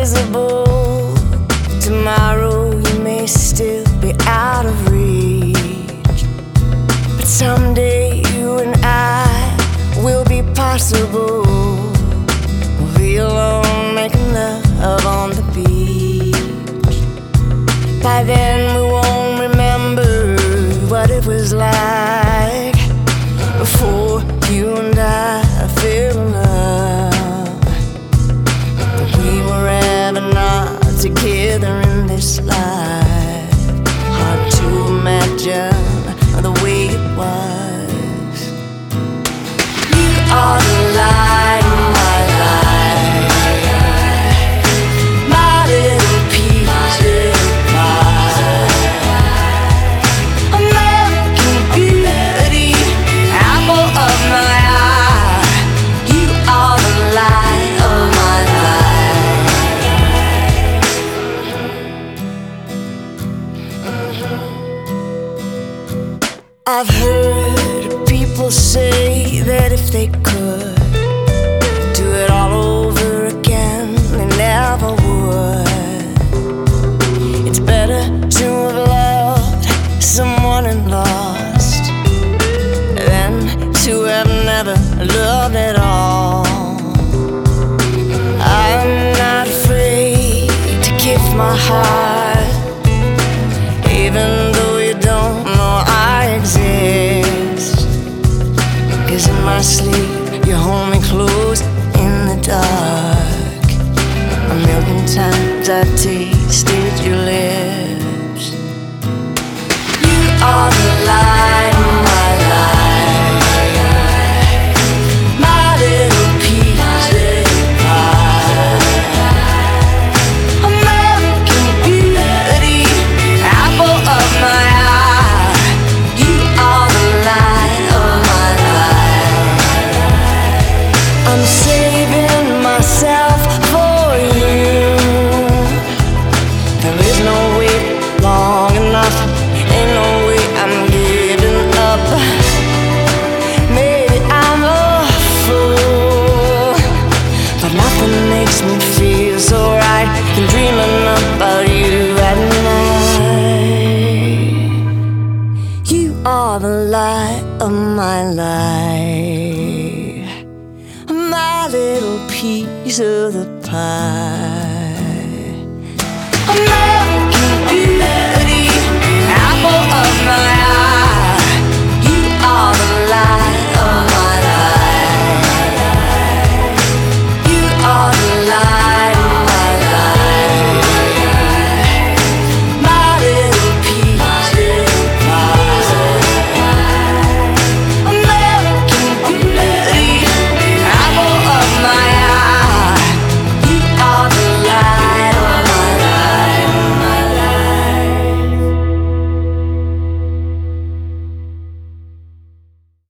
invisible. Tomorrow you may still be out of reach, but someday you and I will be possible. We'll be alone making love on the beach. By then we won't remember what it was like before you and I fell in love. But we were ever not together in this life. Hard to imagine the way it was. You are the light of my life, my little piece of pie, American beauty, apple of my eye. You are the light of my life. I've heard people say that if they could do it all over again, they never would. It's better to have loved someone and lost than to have never loved at all. I'm not afraid to give my heart, even though you don't know I exist. 'Cause in my sleep you hold me close in the dark. A million times I've tasted your lips. You are the light of my life, my little piece of pie, American beauty, apple of my eye. You are the light of my life. I'm saving myself for you. There is no wait long enough, ain't no way I'm giving up. Maybe I'm a fool, but nothing makes me feel so right than dreaming about you at night. You are the light of my life, my little piece of the pie.